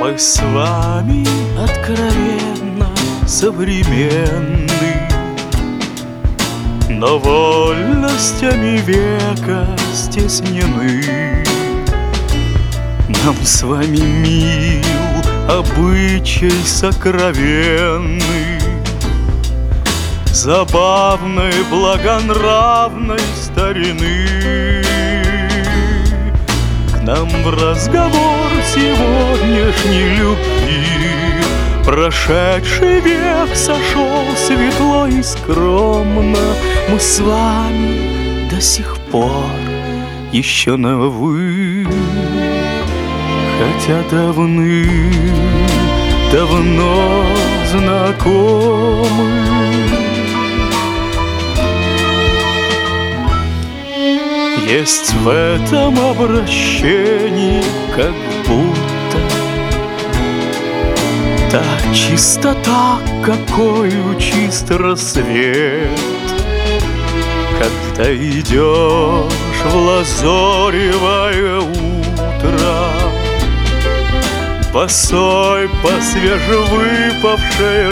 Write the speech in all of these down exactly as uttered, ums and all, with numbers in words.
Мы с вами откровенно современны, но вольностями века стеснены. Нам с вами мил обычай сокровенный, забавной, благонравной старины. К нам в разговор сегодняшней любви прошедший век сошел светло и скромно. Мы с вами до сих пор еще на «вы», хотя давным-давно знакомы. Есть в этом обращении как будто та чистота, какою чист рассвет, когда идешь в лазоревое утро, босой по свежевыпавшей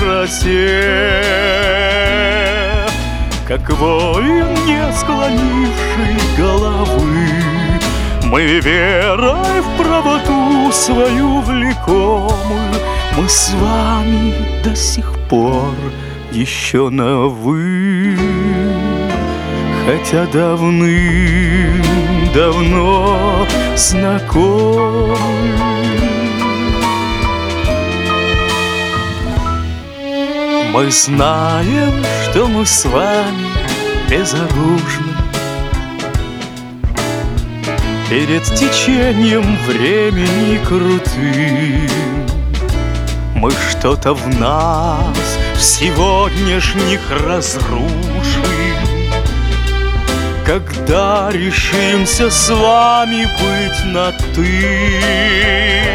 росе, как воин, не склонивший головы. Мы верой в правоту свою влекомы, мы с вами до сих пор еще на «вы», хотя давным-давно знакомы. Мы знаем, что мы с вами безоружны перед течением времени крутым. Мы что-то в нас в сегодняшних разрушим, когда решимся с вами быть на «ты».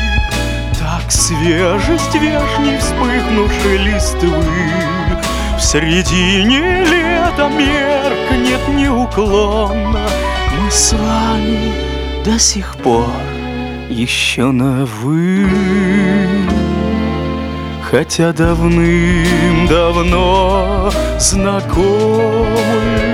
Свежесть вешней вспыхнувшей листвы в середине лета меркнет неуклонно. Мы с вами до сих пор еще на «вы», хотя давным-давно знакомы.